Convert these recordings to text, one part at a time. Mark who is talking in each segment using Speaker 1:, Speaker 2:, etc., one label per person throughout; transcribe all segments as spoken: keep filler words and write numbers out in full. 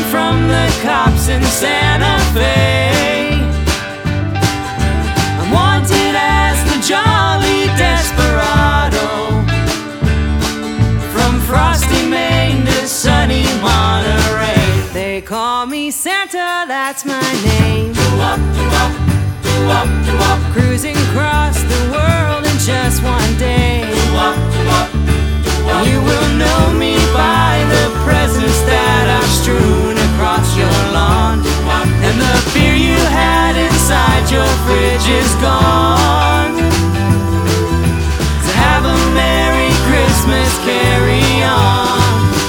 Speaker 1: from the cops in Santa Fe. I'm wanted as the jolly desperado, from frosty Maine to sunny Monterey. They call me Santa, that's my name.
Speaker 2: Doo-wop, doo-wop, doo-wop, doo-wop.
Speaker 1: Cruising across the world in just one day.
Speaker 2: Doo-wop, doo-wop, doo-wop.
Speaker 1: You will know me by the presents that I've strewn across your lawn, and the beer you had inside your fridge is gone. So have a Merry Christmas, carry on.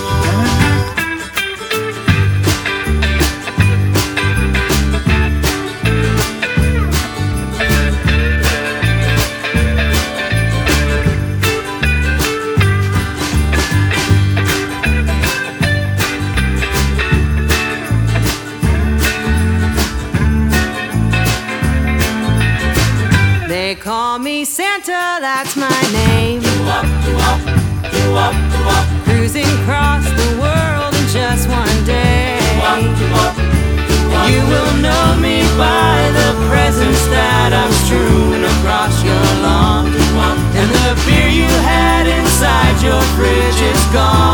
Speaker 1: They call me Santa, that's my name.
Speaker 2: Doo-wop, doo-wop, doo-wop, doo-wop.
Speaker 1: Cruising across the world in just one day.
Speaker 2: Doo-wop, doo-wop, doo-wop.
Speaker 1: You will know me by the presents that I've strewn across your lawn, and the beer you had inside your fridge is gone.